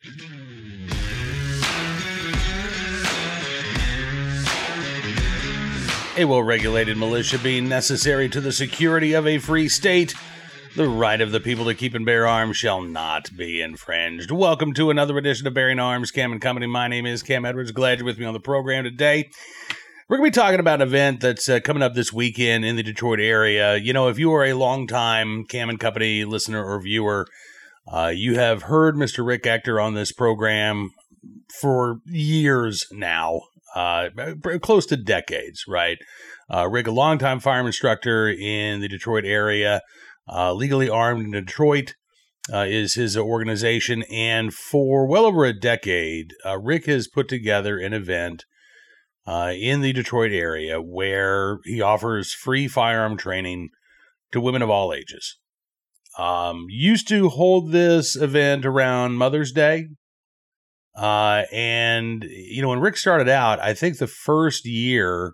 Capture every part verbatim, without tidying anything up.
A well-regulated militia being necessary to the security of a free state, the right of the people to keep and bear arms shall not be infringed. Welcome to another edition of Bearing Arms, Cam and Company. My name is Cam Edwards. Glad you're with me on the program today. We're going to be talking about an event that's uh, coming up this weekend in the Detroit area. You know, if you are a longtime Cam and Company listener or viewer, uh, you have heard Mister Rick Ector on this program for years now. Uh, close to decades, right? Uh, Rick, a longtime firearm instructor in the Detroit area, uh, Legally Armed in Detroit uh, is his organization. And for well over a decade, uh, Rick has put together an event uh, in the Detroit area where he offers free firearm training to women of all ages. Um, used to hold this event around Mother's Day. Uh, and, you know, when Rick started out, I think the first year,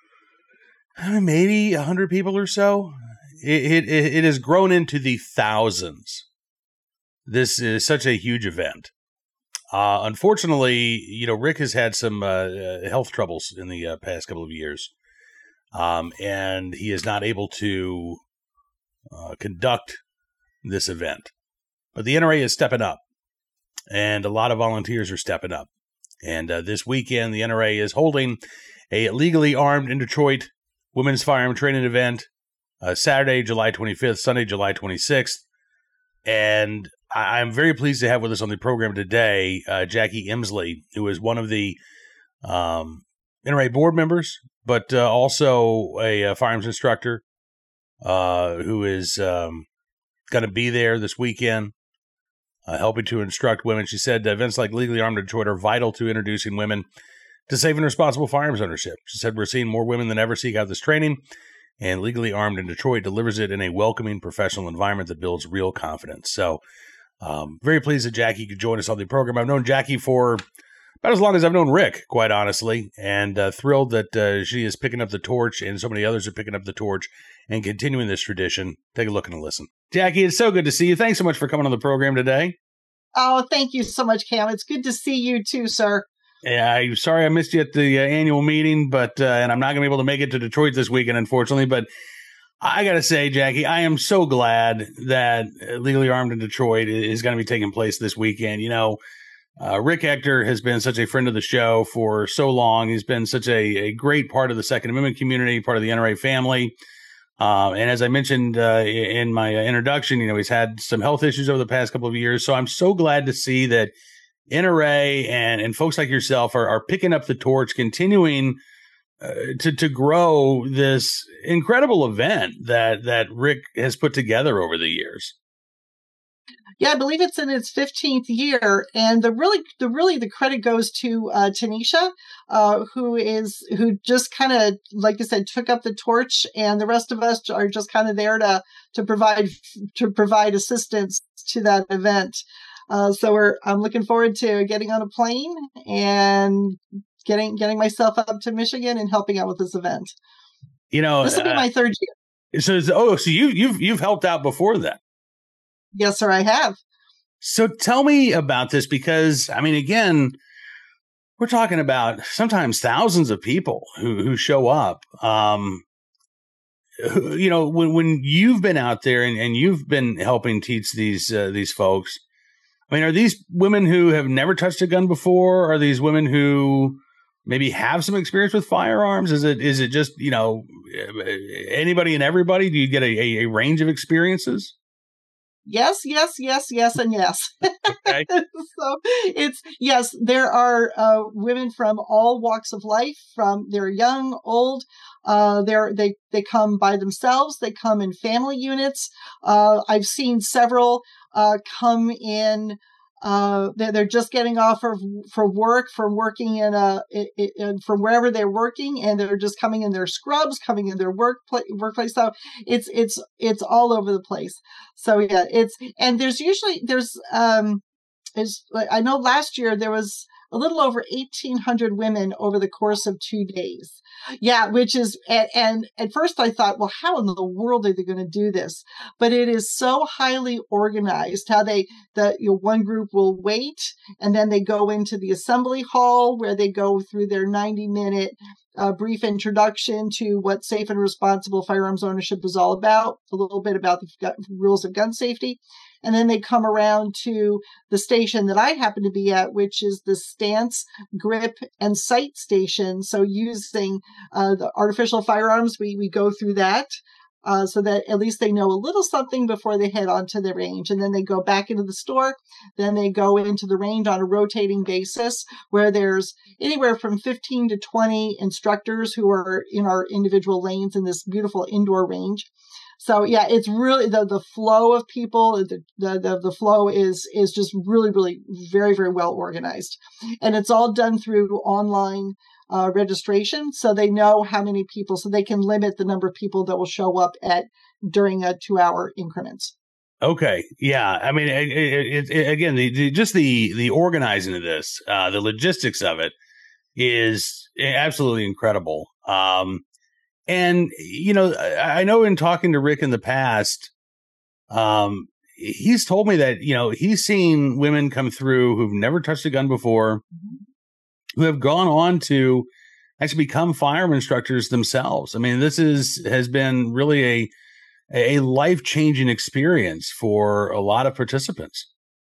maybe a hundred people or so, it, it, it has grown into the thousands. This is such a huge event. Uh, unfortunately, you know, Rick has had some, uh, health troubles in the uh, past couple of years. Um, and he is not able to, uh, conduct this event, but the N R A is stepping up. And a lot of volunteers are stepping up. And uh, this weekend, the N R A is holding a Legally Armed in Detroit women's firearm training event, uh, Saturday, July twenty-fifth, Sunday, July twenty-sixth. And I- I'm very pleased to have with us on the program today, uh, Jackie Emsley, who is one of the um, N R A board members, but uh, also a, a firearms instructor uh, who is um, going to be there this weekend. Uh, helping to instruct women. She said events like Legally Armed in Detroit are vital to introducing women to safe and responsible firearms ownership. She said, we're seeing more women than ever seek out this training, and Legally Armed in Detroit delivers it in a welcoming professional environment that builds real confidence. So um, very pleased that Jackie could join us on the program. I've known Jackie for about as long as I've known Rick, quite honestly, and uh, thrilled that uh, she is picking up the torch and so many others are picking up the torch and continuing this tradition. Take a look and a listen. Jackie, it's so good to see you. Thanks so much for coming on the program today. Oh, thank you so much, Cam. It's good to see you too, sir. Yeah, I'm sorry I missed you at the uh, annual meeting, but uh, and I'm not going to be able to make it to Detroit this weekend, unfortunately. But I got to say, Jackie, I am so glad that Legally Armed in Detroit is going to be taking place this weekend. You know, uh, Rick Ector has been such a friend of the show for so long. He's been such a, a great part of the Second Amendment community, part of the N R A family. Uh, and as I mentioned uh, in my introduction, you know, he's had some health issues over the past couple of years. So I'm so glad to see that N R A and, and folks like yourself are, are picking up the torch, continuing uh, to, to grow this incredible event that, that Rick has put together over the years. Yeah, I believe it's in its fifteenth year, and the really, the really, the credit goes to uh, Tanisha, uh, who is who just kind of, like I said, took up the torch, and the rest of us are just kind of there to to provide to provide assistance to that event. Uh, so we're I'm looking forward to getting on a plane and getting getting myself up to Michigan and helping out with this event. You know, this will be uh, my third year. So, oh, so you you've you've helped out before that. Yes, sir, I have. So tell me about this, because, I mean, again, we're talking about sometimes thousands of people who, who show up. Um, who, you know, when when you've been out there and, and you've been helping teach these uh, these folks, I mean, are these women who have never touched a gun before? Are these women who maybe have some experience with firearms? Is it is it just, you know, anybody and everybody? Do you get a, a, a range of experiences? Yes, yes, yes, yes, and yes. Okay. So it's, yes, there are uh, women from all walks of life, from they're young, old, uh, they're, they, they come by themselves, they come in family units. Uh, I've seen several uh, come in, uh, they're, they're just getting off of, for work, from working in a, in, in, from wherever they're working, and they're just coming in their scrubs, coming in their work workplace. So it's, it's, it's all over the place. So yeah, it's, and there's usually, there's, um, is, I know last year there was a little over eighteen hundred women over the course of two days. Yeah, which is, and, and at first I thought, well, how in the world are they going to do this? But it is so highly organized how they, the you know, one group will wait and then they go into the assembly hall where they go through their ninety minute uh, brief introduction to what safe and responsible firearms ownership is all about, a little bit about the rules of gun safety. And then they come around to the station that I happen to be at, which is the stance, grip, and sight station. So using uh, the artificial firearms, we, we go through that uh, so that at least they know a little something before they head onto the range. And then they go back into the store. Then they go into the range on a rotating basis where there's anywhere from fifteen to twenty instructors who are in our individual lanes in this beautiful indoor range. So yeah, it's really the, the flow of people, the, the, the flow is, is just really, really very, very well organized. And it's all done through online uh, registration. So they know how many people, so they can limit the number of people that will show up at during a two hour increments. Okay. Yeah. I mean, it, it, it, again, the, the, just the, the organizing of this, uh, the logistics of it is absolutely incredible. Um, And, you know, I know in talking to Rick in the past, um, he's told me that, you know, he's seen women come through who've never touched a gun before, who have gone on to actually become firearm instructors themselves. I mean, this is has been really a a life-changing experience for a lot of participants.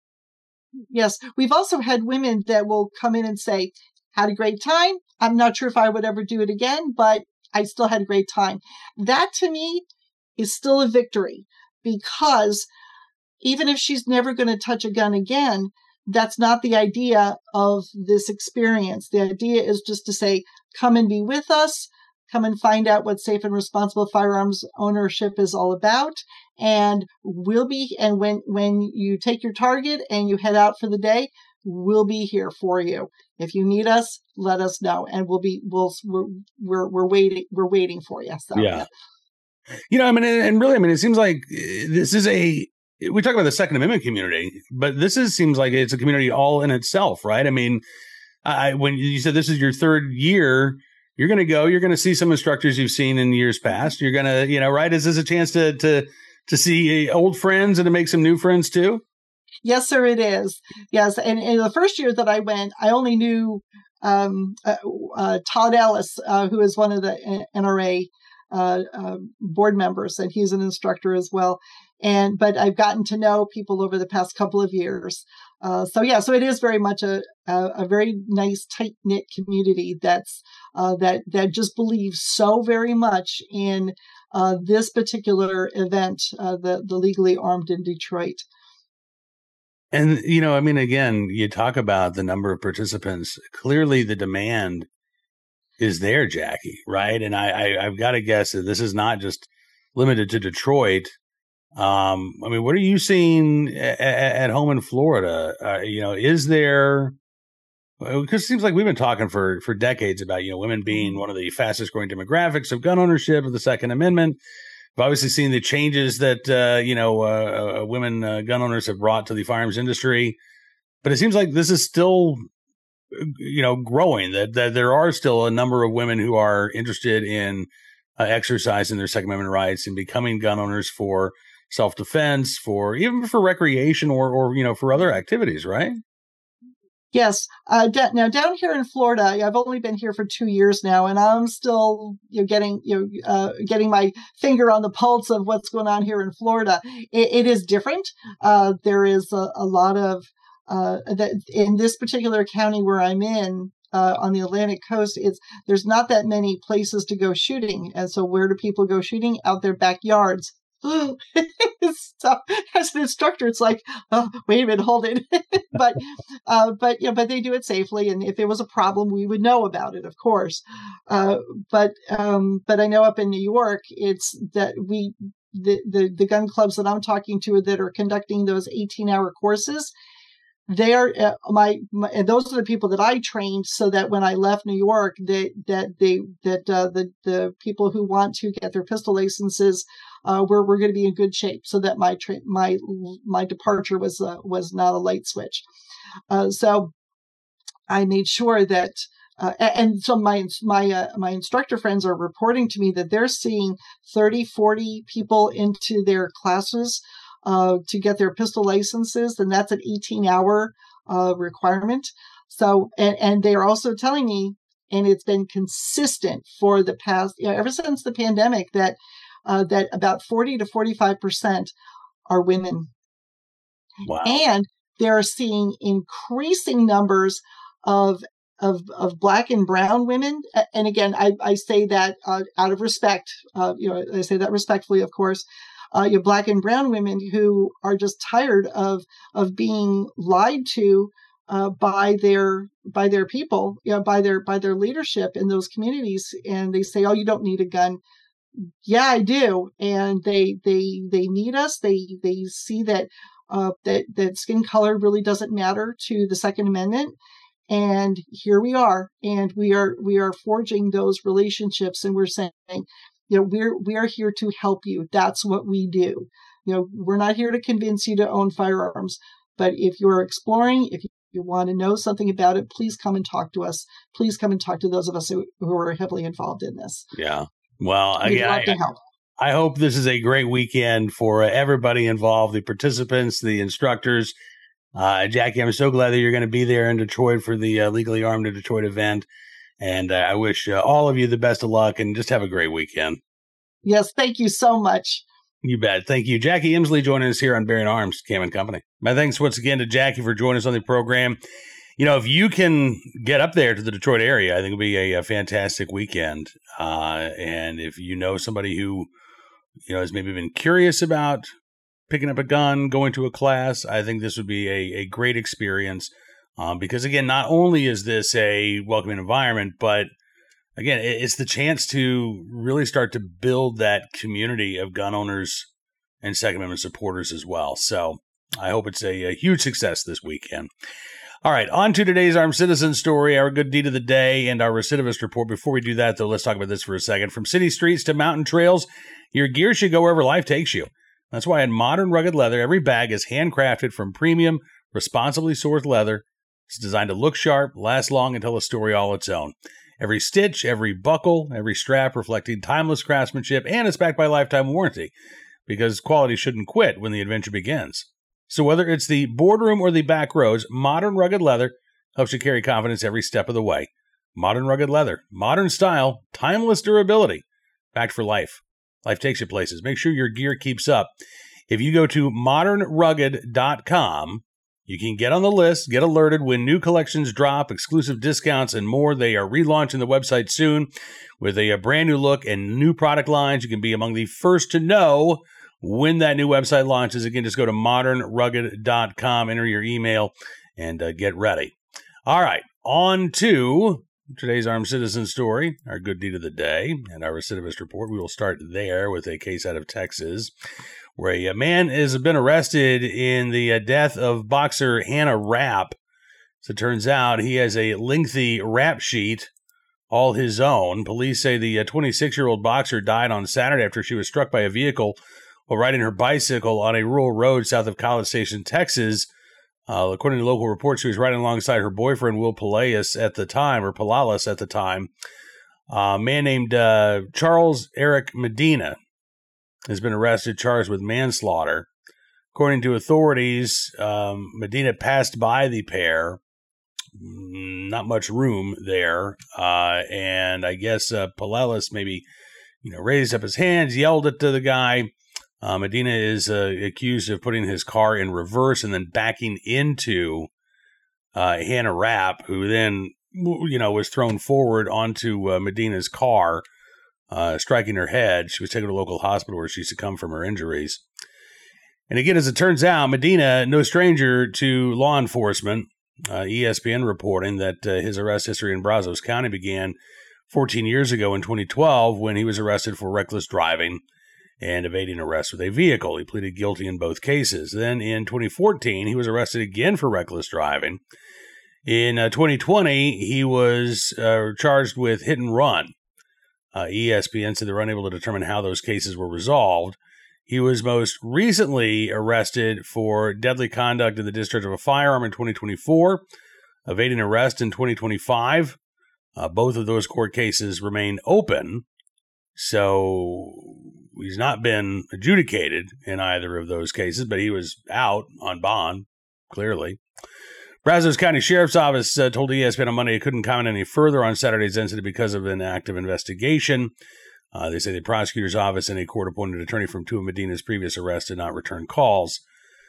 Yes. We've also had women that will come in and say, had a great time. I'm not sure if I would ever do it again, but I still had a great time. That to me is still a victory because even if she's never going to touch a gun again, that's not the idea of this experience. The idea is just to say, come and be with us, come and find out what safe and responsible firearms ownership is all about. And we'll be, and when, when you take your target and you head out for the day, we'll be here for you. If you need us, let us know, and we'll be we'll we're we're, we're waiting we're waiting for you. So, yeah. yeah, you know, I mean, and really, I mean, it seems like this is a we talk about the Second Amendment community, but this is seems like it's a community all in itself, right? I mean, I when you said this is your third year, you're going to go, you're going to see some instructors you've seen in years past. You're going to, you know, right? Is this a chance to to to see old friends and to make some new friends too? Yes, sir, it is. Yes. And in the first year that I went, I only knew um, uh, uh, Todd Ellis, uh, who is one of the N R A uh, uh, board members, and he's an instructor as well. And but I've gotten to know people over the past couple of years. Uh, so yeah, so it is very much a a, a very nice, tight knit community that's uh, that that just believes so very much in uh, this particular event, uh, the the Legally Armed in Detroit. And, you know, I mean, again, you talk about the number of participants. Clearly, the demand is there, Jackie, right? And I, I, I've got to guess that this is not just limited to Detroit. Um, I mean, what are you seeing a- a- at home in Florida? Uh, you know, is there, because it seems like we've been talking for, for decades about, you know, women being one of the fastest growing demographics of gun ownership, of the Second Amendment. We've obviously seen the changes that, uh, you know, uh, uh, women uh, gun owners have brought to the firearms industry. But it seems like this is still, you know, growing, that, that there are still a number of women who are interested in uh, exercising their Second Amendment rights and becoming gun owners for self-defense, for even for recreation or, or, you know, for other activities, right? Yes. Uh, d- now down here in Florida, I've only been here for two years now, and I'm still, you know, getting, you know, uh, getting my finger on the pulse of what's going on here in Florida. It, it is different. Uh, there is a, a lot of uh, that in this particular county where I'm in. Uh, on the Atlantic coast, it's there's not that many places to go shooting, and so where do people go shooting? Out their backyards. So as an instructor, it's like, oh, wait a minute, hold it. but, uh, but, you know, but they do it safely. And if there was a problem, we would know about it, of course. Uh, but, um, but I know up in New York, it's that we, the, the, the gun clubs that I'm talking to that are conducting those eighteen hour courses, they are uh, my, my and those are the people that I trained so that when I left New York, they, that they, that, uh, the, the people who want to get their pistol licenses, uh, we're, we're going to be in good shape so that my, tra- my, my departure was, uh, was not a light switch. Uh, so, I made sure that, uh, and so my my uh, my instructor friends are reporting to me that they're seeing thirty, forty people into their classes uh, to get their pistol licenses, and that's an eighteen hour uh, requirement. So, and, and they are also telling me, and it's been consistent for the past, you know, ever since the pandemic, that uh, that about forty to forty-five percent are women. Wow. And they're seeing increasing numbers of of of Black and brown women. And again, I, I say that uh, out of respect. Uh, you know, I say that respectfully, of course. Uh, you know, Black and brown women who are just tired of of being lied to uh, by their by their people, you know, by their by their leadership in those communities, and they say, "Oh, you don't need a gun." Yeah, I do, and they they they need us. They they see that uh, that that skin color really doesn't matter to the Second Amendment. And here we are, and we are we are forging those relationships, and we're saying, you know, we're we are here to help you. That's what we do. You know, we're not here to convince you to own firearms, but if you're exploring, if you want to know something about it, please come and talk to us. Please come and talk to those of us who, who are heavily involved in this. Yeah. Well, We'd again, love to I, help. I hope this is a great weekend for uh, everybody involved, the participants, the instructors. Uh, Jackie, I'm so glad that you're going to be there in Detroit for the uh, Legally Armed to Detroit event. And uh, I wish uh, all of you the best of luck and just have a great weekend. Yes, thank you so much. You bet. Thank you. Jackie Imsley joining us here on Bearing Arms, Cam and Company. My thanks once again to Jackie for joining us on the program. You know, if you can get up there to the Detroit area, I think it'll be a, a fantastic weekend. Uh, and if you know somebody who, you know, has maybe been curious about picking up a gun, going to a class, I think this would be a, a great experience. Um, because, again, not only is this a welcoming environment, but, again, it's the chance to really start to build that community of gun owners and Second Amendment supporters as well. So I hope it's a, a huge success this weekend. All right, on to today's Armed Citizen story, our good deed of the day, and our recidivist report. Before we do that, though, let's talk about this for a second. From city streets to mountain trails, your gear should go wherever life takes you. That's why at Modern Rugged Leather, every bag is handcrafted from premium, responsibly sourced leather. It's designed to look sharp, last long, and tell a story all its own. Every stitch, every buckle, every strap reflecting timeless craftsmanship, and it's backed by a lifetime warranty, because quality shouldn't quit when the adventure begins. So whether it's the boardroom or the back roads, Modern Rugged Leather helps you carry confidence every step of the way. Modern Rugged Leather, modern style, timeless durability, backed for life. Life takes you places. Make sure your gear keeps up. If you go to modern rugged dot com, you can get on the list, get alerted when new collections drop, exclusive discounts, and more. They are relaunching the website soon with a, a brand new look and new product lines. You can be among the first to know when that new website launches. Again, just go to modern rugged dot com, enter your email, and uh, get ready. All right, on to today's Armed Citizen story, our good deed of the day, and our recidivist report. We will start there with a case out of Texas where a man has been arrested in the death of boxer Hannah Rapp. So it turns out he has a lengthy rap sheet all his own. Police say the twenty-six-year-old boxer died on Saturday after she was struck by a vehicle while riding her bicycle on a rural road south of College Station, Texas. Uh, according to local reports, she was riding alongside her boyfriend, Will Palalis, at the time, or Palalis at the time. Uh, a man named uh, Charles Eric Medina has been arrested, charged with manslaughter. According to authorities, um, Medina passed by the pair. Not much room there. Uh, and I guess uh, Palalis maybe, you know, raised up his hands, yelled at the guy. Uh, Medina is uh, accused of putting his car in reverse and then backing into uh, Hannah Rapp, who then, you know, was thrown forward onto uh, Medina's car, uh, striking her head. She was taken to a local hospital where she succumbed from her injuries. And again, as it turns out, Medina, no stranger to law enforcement. Uh, E S P N reporting that uh, his arrest history in Brazos County began fourteen years ago in twenty twelve when he was arrested for reckless driving and evading arrest with a vehicle. He pleaded guilty in both cases. Then in twenty fourteen, he was arrested again for reckless driving. In uh, twenty twenty, he was uh, charged with hit and run. Uh, E S P N said they were unable to determine how those cases were resolved. He was most recently arrested for deadly conduct in the discharge of a firearm in twenty twenty-four. evading arrest in twenty twenty-five. Uh, both of those court cases remain open, so he's not been adjudicated in either of those cases, but he was out on bond, clearly. Brazos County Sheriff's Office uh, told E S P N on Monday it couldn't comment any further on Saturday's incident because of an active investigation. Uh, they say the prosecutor's office and a court-appointed attorney from two of Medina's previous arrests did not return calls.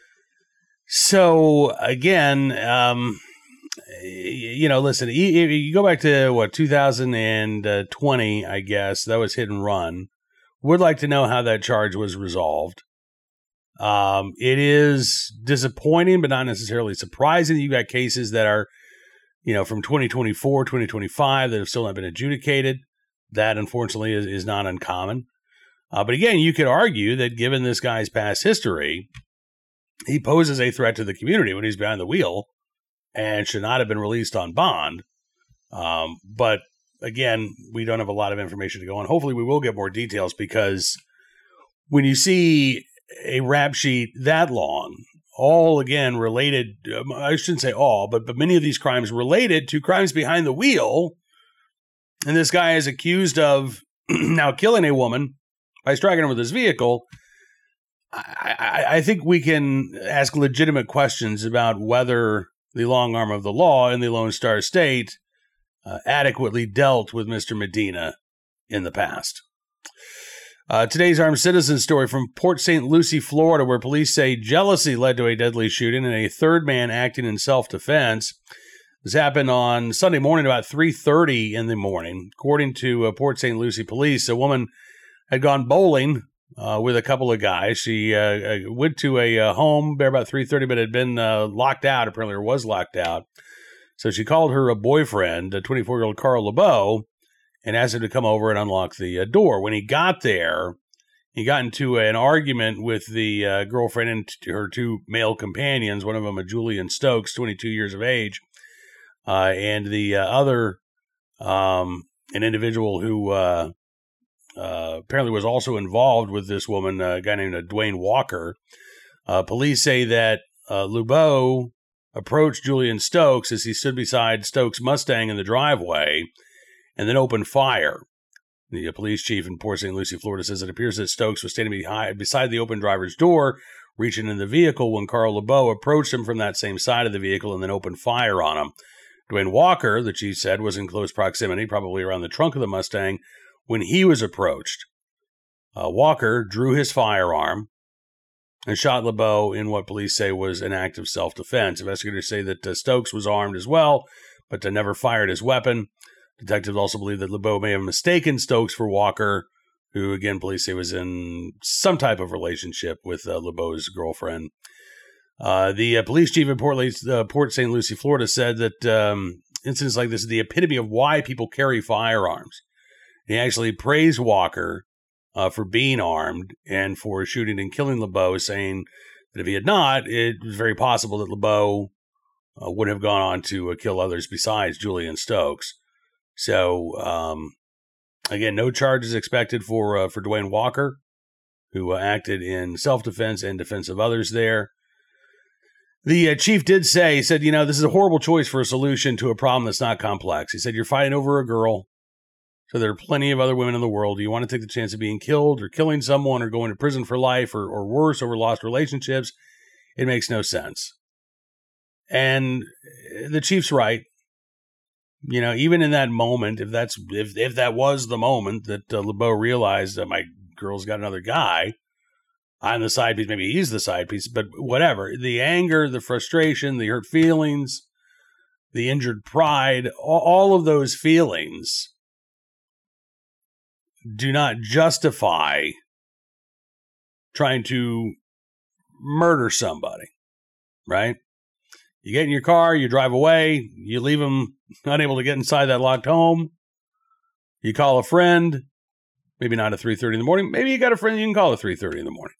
So, again, um, you know, listen, you go back to, what, two thousand twenty, I guess. That was hit and run. Would like to know how that charge was resolved. Um, it is disappointing, but not necessarily surprising. You've got cases that are, you know, from twenty twenty-four, twenty twenty-five that have still not been adjudicated. That, unfortunately, is, is not uncommon. Uh, but again, you could argue that given this guy's past history, he poses a threat to the community when he's behind the wheel and should not have been released on bond. Um, but again, we don't have a lot of information to go on. Hopefully we will get more details, because when you see a rap sheet that long, all again related, um, I shouldn't say all, but, but many of these crimes related to crimes behind the wheel. And this guy is accused of now killing a woman by striking her with his vehicle. I, I, I think we can ask legitimate questions about whether the long arm of the law in the Lone Star State uh, adequately dealt with Mister Medina in the past. Uh, today's armed citizen story from Port Saint Lucie, Florida, where police say jealousy led to a deadly shooting and a third man acting in self-defense. This happened on Sunday morning about three thirty in the morning. According to uh, Port Saint Lucie police, a woman had gone bowling uh, with a couple of guys. She uh, went to a uh, home there about three thirty, but had been uh, locked out, apparently, or was locked out. So she called her a boyfriend, a twenty-four-year-old Carl LeBeau, and asked him to come over and unlock the uh, door. When he got there, he got into an argument with the uh, girlfriend and t- her two male companions, one of them a Julian Stokes, twenty-two years of age, uh, and the uh, other, um, an individual who uh, uh, apparently was also involved with this woman, uh, a guy named uh, Dwayne Walker. Uh, police say that uh, LeBeau approached Julian Stokes as he stood beside Stokes' Mustang in the driveway and then opened fire. The uh, police chief in Port Saint Lucie, Florida, says it appears that Stokes was standing behind, beside the open driver's door, reaching in the vehicle when Carl LeBeau approached him from that same side of the vehicle and then opened fire on him. Dwayne Walker, the chief said, was in close proximity, probably around the trunk of the Mustang, when he was approached. Uh, Walker drew his firearm and shot LeBeau in what police say was an act of self-defense. Investigators say that uh, Stokes was armed as well, but uh, never fired his weapon. Detectives also believe that LeBeau may have mistaken Stokes for Walker, who, again, police say was in some type of relationship with uh, LeBeau's girlfriend. Uh, the uh, police chief in Port, uh, Port Saint Lucie, Florida, said that um, incidents like this are the epitome of why people carry firearms. He actually praised Walker uh, for being armed and for shooting and killing LeBeau, saying that if he had not, it was very possible that LeBeau uh, would have gone on to uh, kill others besides Julian Stokes. So, um, again, no charges expected for uh, for Dwayne Walker, who uh, acted in self-defense and defense of others there. The uh, chief did say, he said, you know, this is a horrible choice for a solution to a problem that's not complex. He said, you're fighting over a girl, so there are plenty of other women in the world. Do you want to take the chance of being killed or killing someone or going to prison for life or, or worse over lost relationships? It makes no sense. And the chief's right. You know, even in that moment, if that's if if that was the moment that uh, LeBeau realized that my girl's got another guy, I'm the side piece, maybe he's the side piece, but whatever. The anger, the frustration, the hurt feelings, the injured pride, all, all of those feelings do not justify trying to murder somebody, right? You get in your car, you drive away, you leave them unable to get inside that locked home. You call a friend, maybe not at three thirty in the morning. Maybe you got a friend you can call at three thirty in the morning.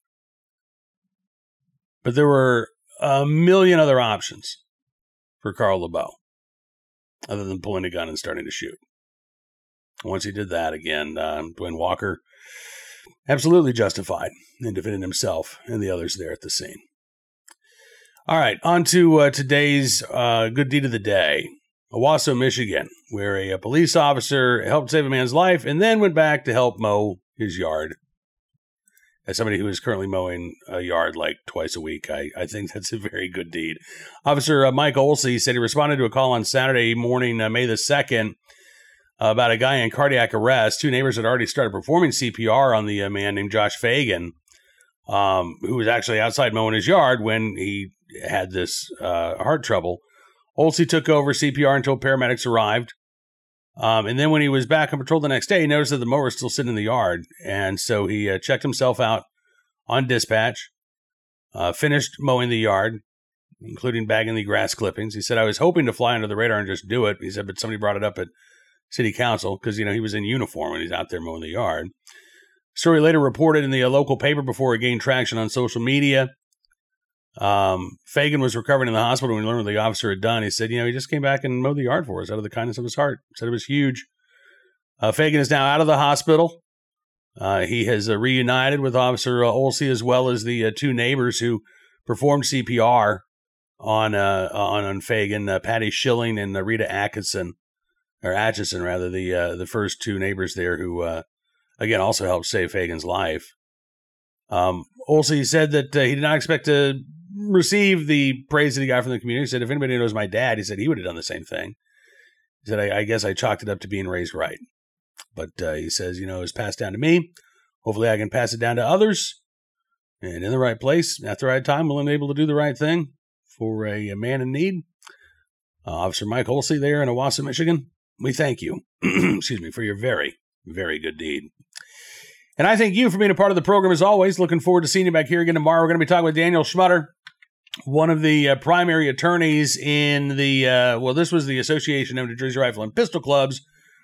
But there were a million other options for Carl LeBeau other than pulling a gun and starting to shoot. Once he did that, again, uh, Dwayne Walker absolutely justified in defending himself and the others there at the scene. All right, on to uh, today's uh, good deed of the day. Owasso, Michigan, where a, a police officer helped save a man's life and then went back to help mow his yard. As somebody who is currently mowing a yard like twice a week, I, I think that's a very good deed. Officer uh, Mike Olsey said he responded to a call on Saturday morning, uh, May the second, uh, about a guy in cardiac arrest. Two neighbors had already started performing C P R on the uh, man named Josh Fagan, um, who was actually outside mowing his yard when he had this uh, heart trouble. Olsey took over C P R until paramedics arrived. Um, and then when he was back on patrol the next day, he noticed that the mower was still sitting in the yard. And so he uh, checked himself out on dispatch, uh, finished mowing the yard, including bagging the grass clippings. He said, I was hoping to fly under the radar and just do it. He said, but somebody brought it up at city council because, you know, he was in uniform when he's out there mowing the yard. Story later reported in the uh, local paper before it gained traction on social media. Um, Fagan was recovering in the hospital when he learned what the officer had done. He said, you know, he just came back and mowed the yard for us out of the kindness of his heart. He said it was huge. Uh, Fagan is now out of the hospital. Uh, he has uh, reunited with Officer uh, Olsey as well as the uh, two neighbors who performed C P R on uh, on, on Fagan, uh, Patty Schilling and uh, Rita Atkinson, or Atchison rather, the uh, the first two neighbors there who, uh, again, also helped save Fagan's life. Um, Olsey said that uh, he did not expect to receive the praise that he got from the community. He said, if anybody knows my dad, he said he would have done the same thing. He said, I, I guess I chalked it up to being raised right. But uh, he says, you know, it was passed down to me. Hopefully I can pass it down to others. And in the right place, at the right time, we'll be able to do the right thing for a, a man in need. Uh, Officer Mike Olsey there in Owasso, Michigan, we thank you, excuse me, for your very, very good deed. And I thank you for being a part of the program as always. Looking forward to seeing you back here again tomorrow. We're going to be talking with Daniel Schmutter, one of the uh, primary attorneys in the, uh, well, this was the Association of New Jersey Rifle and Pistol Clubs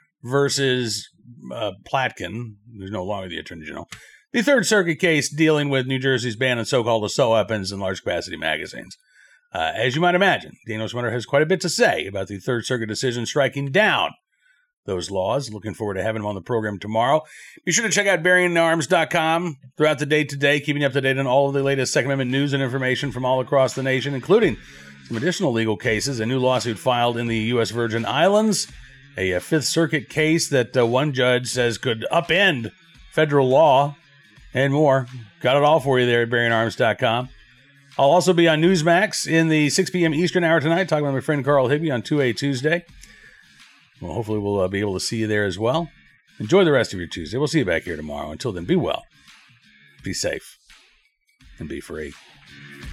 versus uh, Platkin, who's no longer the Attorney General. The Third Circuit case dealing with New Jersey's ban on so-called assault weapons and large-capacity magazines. Uh, as you might imagine, Daniel Schmutter has quite a bit to say about the Third Circuit decision striking down those laws. Looking forward to having him on the program tomorrow. Be sure to check out bearing arms dot com throughout the day today, keeping you up to date on all of the latest Second Amendment news and information from all across the nation, including some additional legal cases, a new lawsuit filed in the U S Virgin Islands, a, a Fifth Circuit case that uh, one judge says could upend federal law, and more. Got it all for you there at bearing arms dot com. I'll also be on Newsmax in the six p.m. Eastern hour tonight, talking with my friend Carl Higby on two A Tuesday. Well, hopefully we'll uh, be able to see you there as well. Enjoy the rest of your Tuesday. We'll see you back here tomorrow. Until then, be well, be safe, and be free.